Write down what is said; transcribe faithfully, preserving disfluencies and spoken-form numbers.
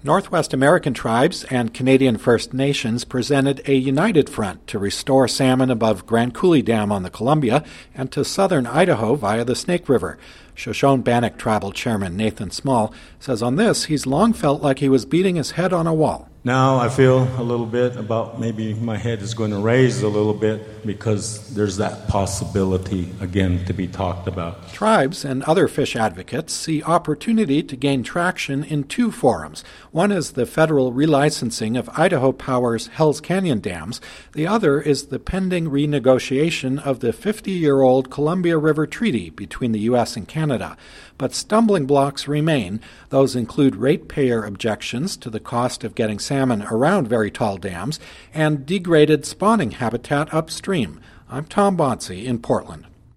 Northwest American tribes and Canadian First Nations presented a united front to restore salmon above Grand Coulee Dam on the Columbia and to southern Idaho via the Snake River. Shoshone-Bannock Tribal Chairman Nathan Small says on this he's long felt like he was beating his head on a wall. Now I feel a little bit about maybe my head is going to raise a little bit because there's that possibility again to be talked about. Tribes and other fish advocates see opportunity to gain traction in two forums. One is the federal relicensing of Idaho Power's Hells Canyon dams. The other is the pending renegotiation of the fifty-year-old Columbia River Treaty between the U S and Canada. But stumbling blocks remain. Those include ratepayer objections to the cost of getting salmon around very tall dams and degraded spawning habitat upstream. I'm Tom Bonsi in Portland.